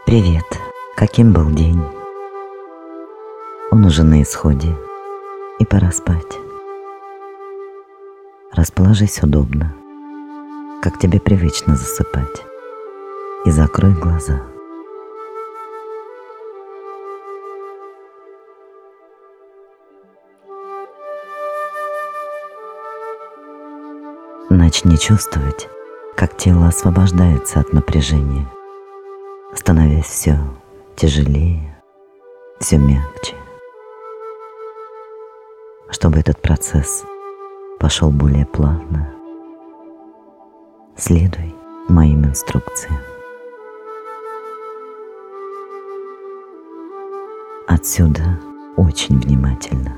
Привет, каким был день? Он уже на исходе, и пора спать. Расположись удобно, как тебе привычно засыпать, и закрой глаза. Начни чувствовать, как тело освобождается от напряжения, становясь все тяжелее, все мягче. Чтобы этот процесс пошел более плавно, следуй моим инструкциям. Отсюда очень внимательно.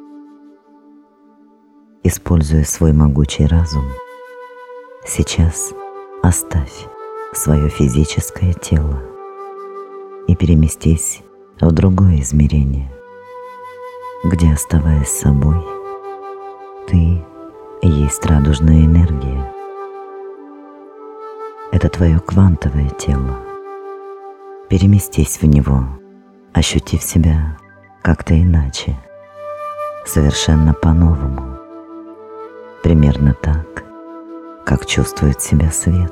Используя свой могучий разум, сейчас оставь свое физическое тело и переместись в другое измерение, где, оставаясь собой, ты есть радужная энергия. Это твое квантовое тело. Переместись в него, ощутив себя как-то иначе, совершенно по-новому, примерно так, как чувствует себя свет.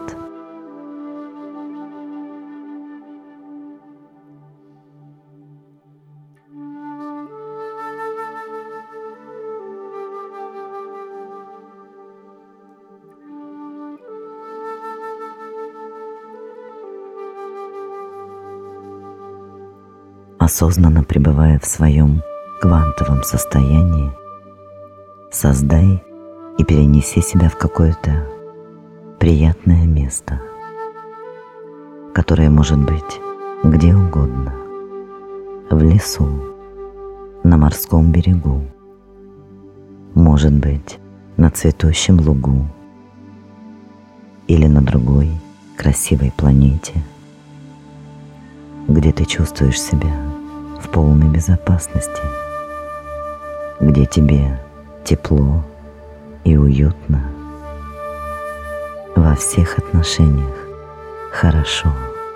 Осознанно пребывая в своем квантовом состоянии, создай и перенеси себя в какое-то приятное место, которое может быть где угодно: в лесу, на морском берегу, может быть на цветущем лугу или на другой красивой планете, где ты чувствуешь себя в полной безопасности, где тебе тепло и уютно, во всех отношениях хорошо.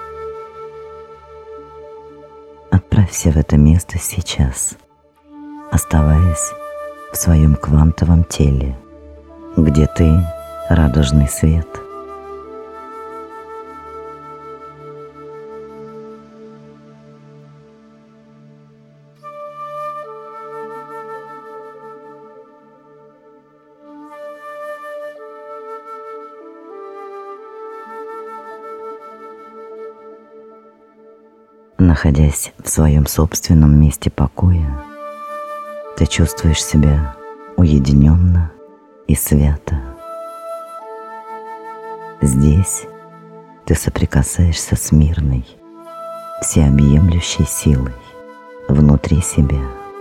Отправься в это место сейчас, оставаясь в своем квантовом теле, где ты радужный свет. Находясь в своем собственном месте покоя, ты чувствуешь себя уединенно и свято. Здесь ты соприкасаешься с мирной, всеобъемлющей силой внутри себя.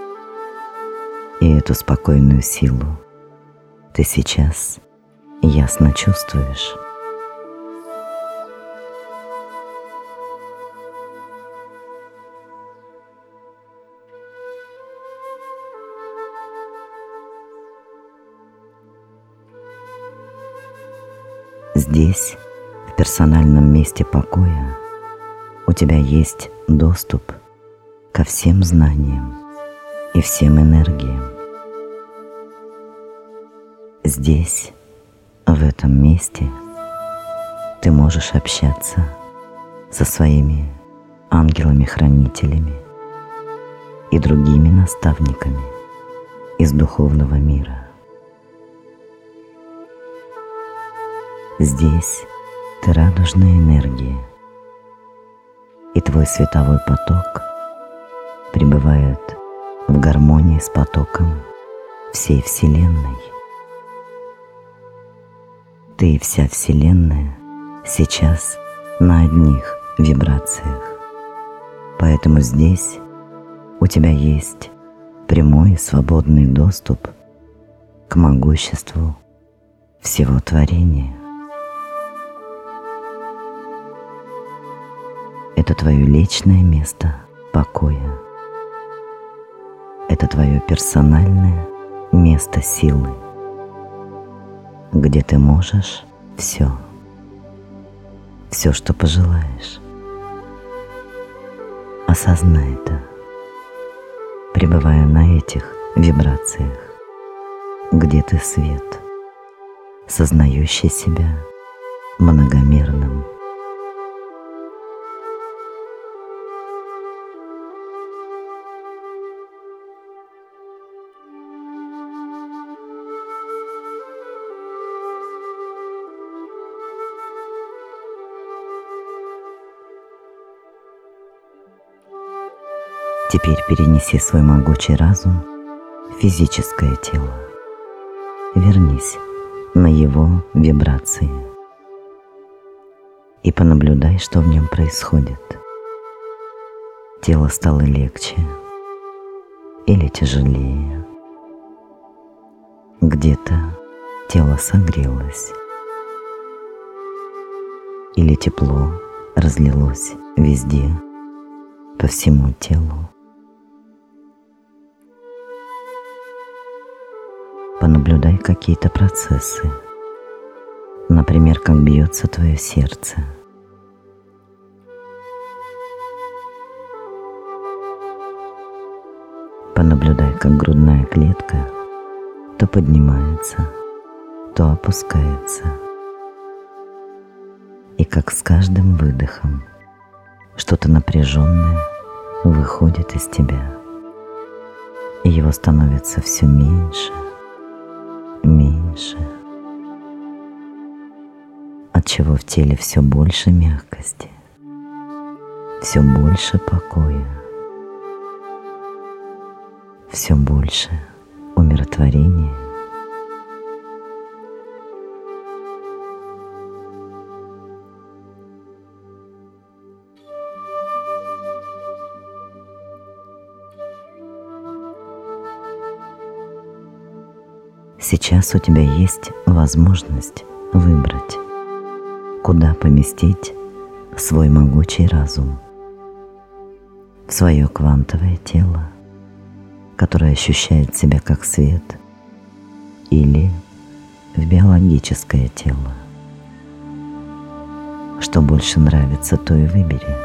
И эту спокойную силу ты сейчас ясно чувствуешь. Здесь, в персональном месте покоя, у тебя есть доступ ко всем знаниям и всем энергиям. Здесь, в этом месте, ты можешь общаться со своими ангелами-хранителями и другими наставниками из духовного мира. Здесь ты радужная энергия, и твой световой поток пребывает в гармонии с потоком всей Вселенной. Ты и вся Вселенная сейчас на одних вибрациях, поэтому здесь у тебя есть прямой и свободный доступ к могуществу всего творения. Это твое личное место покоя. Это твое персональное место силы, где ты можешь все, что пожелаешь. Осознай это, пребывая на этих вибрациях, где ты свет, сознающий себя многомерным. Теперь перенеси свой могучий разум в физическое тело. Вернись на его вибрации и понаблюдай, что в нем происходит. Тело стало легче или тяжелее. Где-то тело согрелось или тепло разлилось везде, по всему телу. Понаблюдай какие-то процессы, например, как бьется твое сердце. Понаблюдай, как грудная клетка то поднимается, то опускается, и как с каждым выдохом что-то напряженное выходит из тебя, и его становится все меньше, меньше, отчего в теле все больше мягкости, все больше покоя, все больше умиротворения. Сейчас у тебя есть возможность выбрать, куда поместить свой могучий разум: в свое квантовое тело, которое ощущает себя как свет, или в биологическое тело. Что больше нравится, то и выбери.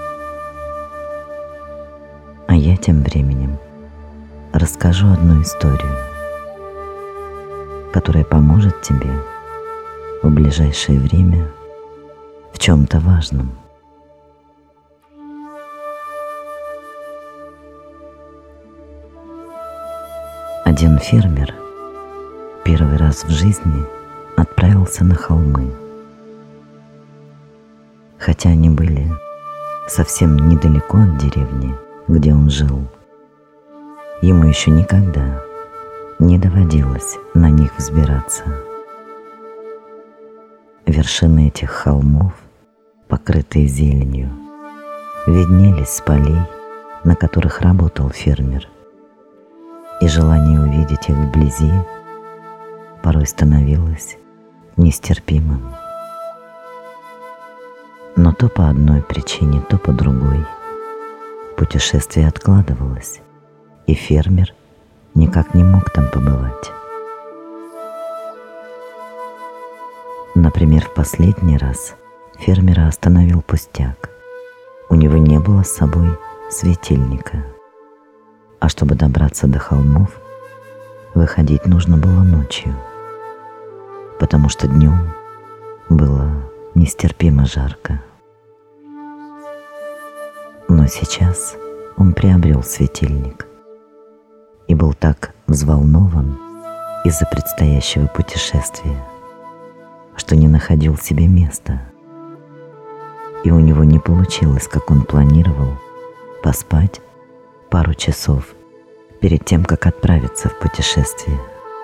А я тем временем расскажу одну историю, которая поможет тебе в ближайшее время в чем-то важном. Один фермер первый раз в жизни отправился на холмы. Хотя они были совсем недалеко от деревни, где он жил, ему еще никогда не доводилось на них взбираться. Вершины этих холмов, покрытые зеленью, виднелись с полей, на которых работал фермер, и желание увидеть их вблизи порой становилось нестерпимым. Но то по одной причине, то по другой путешествие откладывалось, и фермер никак не мог там побывать. Например, в последний раз фермера остановил пустяк. У него не было с собой светильника, а чтобы добраться до холмов, выходить нужно было ночью, потому что днем было нестерпимо жарко. Но сейчас он приобрел светильник и был так взволнован из-за предстоящего путешествия, что не находил себе места, и у него не получилось, как он планировал, поспать пару часов перед тем, как отправиться в путешествие.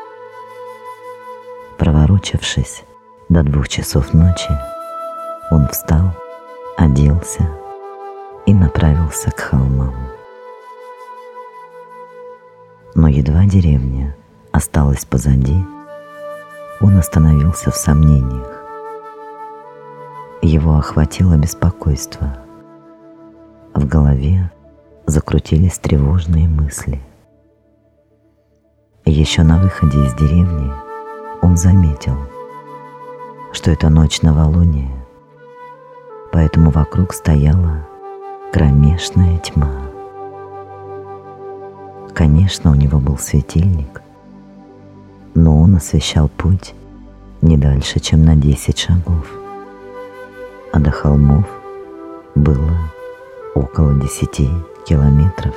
Проворочившись до 2 часов ночи, он встал, оделся и направился к холмам. Но едва деревня осталась позади, он остановился в сомнениях. Его охватило беспокойство. В голове закрутились тревожные мысли. Еще на выходе из деревни он заметил, что это ночь новолуния, поэтому вокруг стояла кромешная тьма. Конечно, у него был светильник, но он освещал путь не дальше, чем на 10 шагов, а до холмов было около 10 километров.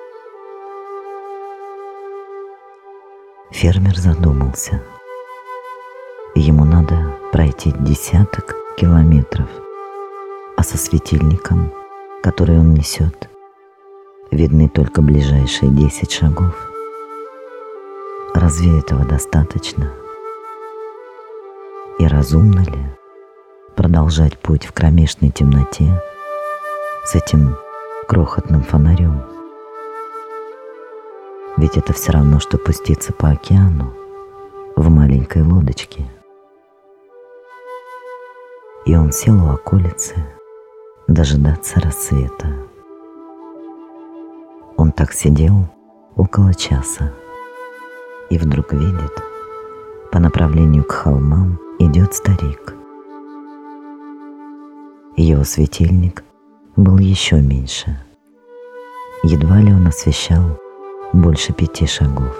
Фермер задумался. Ему надо пройти 10 километров, а со светильником, который он несет, видны только ближайшие 10 шагов. Разве этого достаточно? И разумно ли продолжать путь в кромешной темноте с этим крохотным фонарем? Ведь это все равно, что пуститься по океану в маленькой лодочке. И он сел у околицы дожидаться рассвета. Он так сидел около часа и вдруг видит, по направлению к холмам идет старик. Его светильник был еще меньше. Едва ли он освещал больше 5 шагов.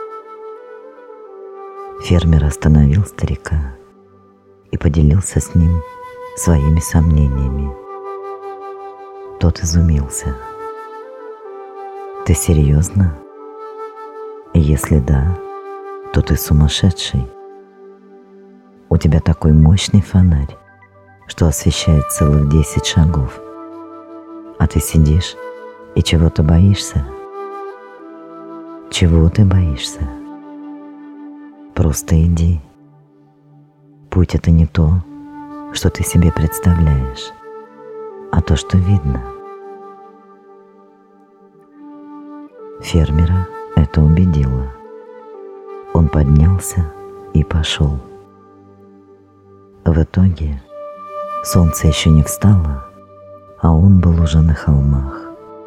Фермер остановил старика и поделился с ним своими сомнениями. Тот изумился. «Ты серьезно? Если да, то ты сумасшедший. У тебя такой мощный фонарь, что освещает целых 10 шагов, а ты сидишь и чего-то боишься? Чего ты боишься? Просто иди. Путь — это не то, что ты себе представляешь, а то, что видно». Фермера это убедило. Он поднялся и пошел. В итоге солнце еще не встало, а он был уже на холмах.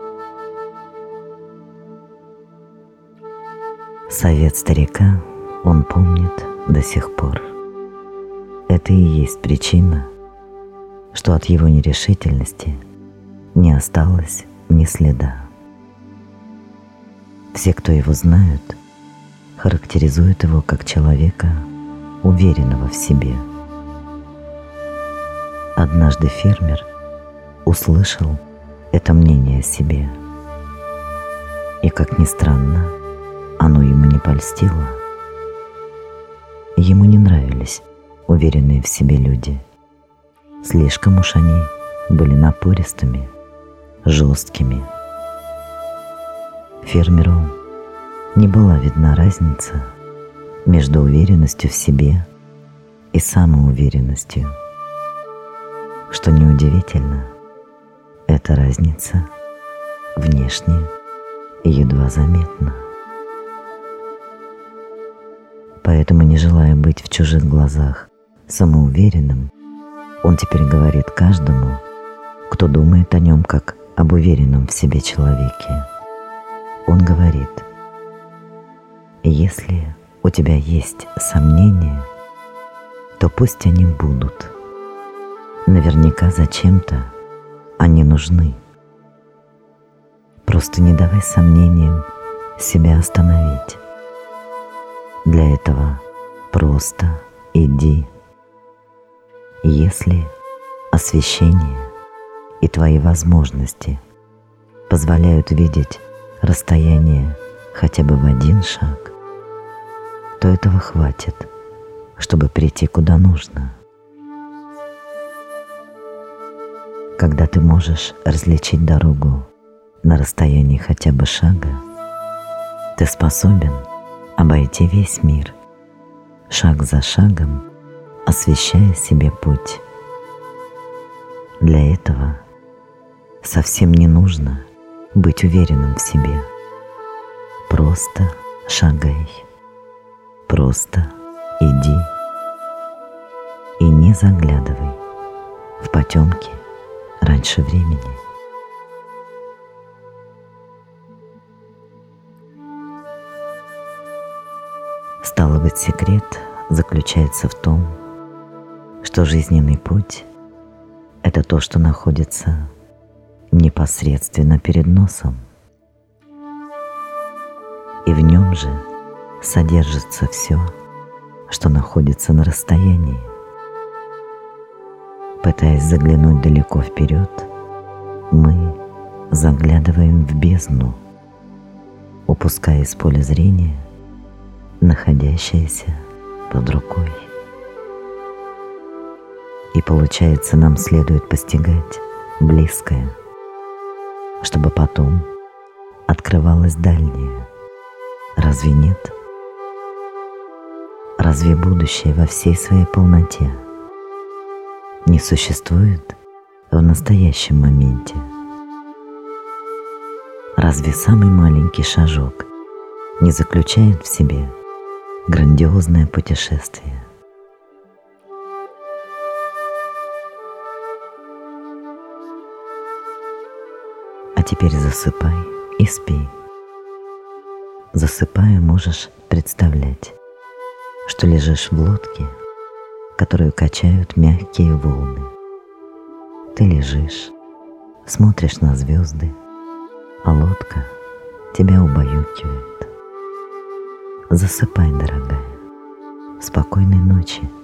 Совет старика он помнит до сих пор. Это и есть причина, что от его нерешительности не осталось ни следа. Все, кто его знают, характеризуют его как человека, уверенного в себе. Однажды фермер услышал это мнение о себе, и, как ни странно, оно ему не польстило. Ему не нравились уверенные в себе люди. Слишком уж они были напористыми, жесткими. Фермеру не была видна разница между уверенностью в себе и самоуверенностью. Что неудивительно, эта разница внешне и едва заметна. Поэтому, не желая быть в чужих глазах самоуверенным, он теперь говорит каждому, кто думает о нем как об уверенном в себе человеке. Он говорит: если у тебя есть сомнения, то пусть они будут. Наверняка зачем-то они нужны. Просто не давай сомнениям себя остановить. Для этого просто иди. Если освещение и твои возможности позволяют видеть расстояние хотя бы в 1 шаг, то этого хватит, чтобы прийти куда нужно. Когда ты можешь различить дорогу на расстоянии хотя бы шага, ты способен обойти весь мир, шаг за шагом, освещая себе путь. Для этого совсем не нужно быть уверенным в себе. Просто шагай, просто иди и не заглядывай в потемки раньше времени. Стало быть, секрет заключается в том, что жизненный путь — это то, что находится непосредственно перед носом. И в нем же содержится все, что находится на расстоянии. Пытаясь заглянуть далеко вперед, мы заглядываем в бездну, упуская из поля зрения находящееся под рукой. И получается, нам следует постигать близкое, чтобы потом открывалось дальнее. Разве нет? Разве будущее во всей своей полноте не существует в настоящем моменте? Разве самый маленький шажок не заключает в себе грандиозное путешествие? А теперь засыпай и спи. Засыпая, можешь представлять, что лежишь в лодке, которую качают мягкие волны. Ты лежишь, смотришь на звезды, а лодка тебя убаюкивает. Засыпай, дорогая. Спокойной ночи.